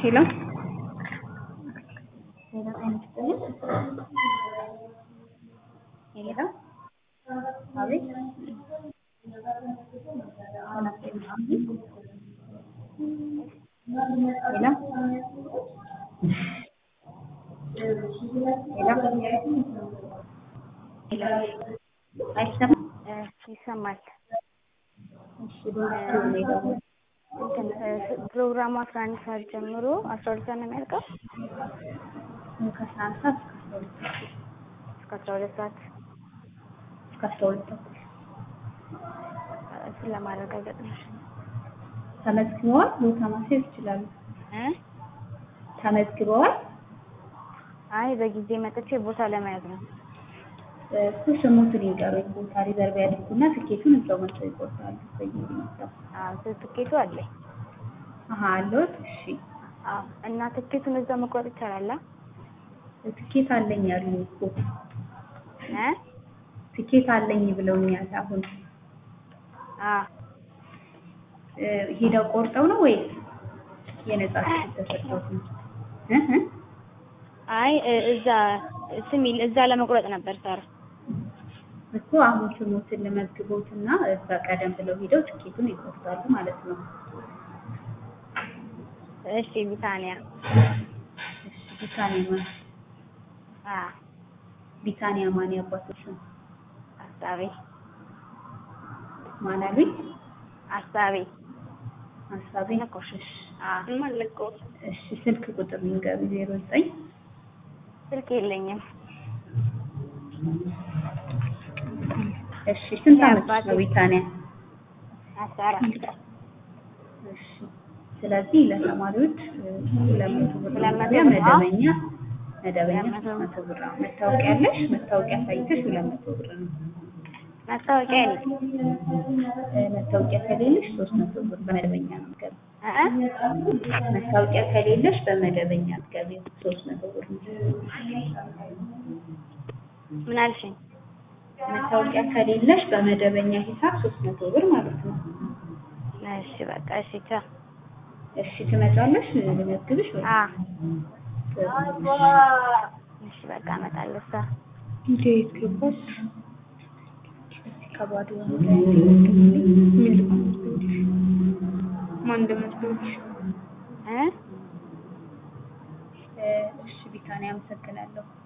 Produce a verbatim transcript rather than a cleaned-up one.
ሄሎ ሄሎ ሄሎ አቤት ሄሎ ሄሎ አይሰማም? ይሰማል። እሺ በእውነት እንትን ፕሮግራሙ አስራ አንድ ሰዓት ጀምሮ አስራ ሁለት ሰዓት ነው የሚያልቀው። ከአስራ አንድ ሰዓት እስከ እስከ አስራ ሁለት ሰዓት እስከ አስራ ሁለት ተኩል እሱን ለማረጋገጥ ነው። ተመዝግበዋል? ቦታ ማስያዝ ይችላሉ? እ ተመዝግበዋል? አይ በጊዜ መጥቼ ቦታ ለመያዝ ነው። እሱ ስሙትን ይንገሩኝ። ቦታ ሪዘርቭ ያድርጉና ትኬቱን እዛው መጥተው ይቆርጣሉ። በየሚመጣው አዎ ትኬቱ አለኝ። አሃ አለዎት? እሺ አዎ እና ትኬቱን እዛው መቁረጥ ይቻላል? ትኬት አለኝ ያሉኝ እኮ እ ትኬት አለኝ ብለውኛል። አሁን አ ሄደው ቆርጠው ነው ወይስ የነጻ ትኬት ተሰጥቶት ነው? እ አይ እዛ ስሚል እዛ ለመቁረጥ ነበር ሰር እኮ አሁን ስሙትን ለመዝግቦትና እዛ ቀደም ብለው ሄደው ትኬቱን ይቆርጣሉ ማለት ነው። እሺ ቢታኒያ እሺ ቢታኒያ ማን? አ ቢታኒያ ማን ያባቶች ነው? አሳቤ ማን አሉኝ? አሳቤ አሳቤ ነቆሽሽ አ ማለቆ እሺ ስልክ ቁጥር ንገሩ። ዜሮ ዘጠኝ ስልክ የለኝም። እሺ ስንት ዓመት ነው ቢታኒያ? አስራ አራት እሺ ስለዚህ ለተማሪዎች ሁለት መቶ ብር መደበኛ መደበኛ ሶስት መቶ ብር ነው። መታወቂያ አለሽ? መታወቂያ ሳይተሽ ሁለት መቶ ብር ነው። መታወቂያ የለኝ። መታወቂያ ከሌለሽ ሶስት መቶ ብር በመደበኛ ነው የምትገቢው። እ መታወቂያ ከሌለሽ በመደበኛ የምትገቢው ሶስት መቶ ብር ነው። ምን አልሽኝ? መታወቂያ ከሌለሽ በመደበኛ ሂሳብ ሶስት መቶ ብር ማለት ነው። እሺ በቃ እሺ ቻው። እሺ ትመጫለሽ? ልመዝግብሽ ወይ? አ እሺ በቃ እመጣለሁ። ሳ እንዴት ገባሽ? ከባዶ ነው። ምን ማን እንደምትሉሽ እ እሺ ቢታኒያ አመሰግናለሁ።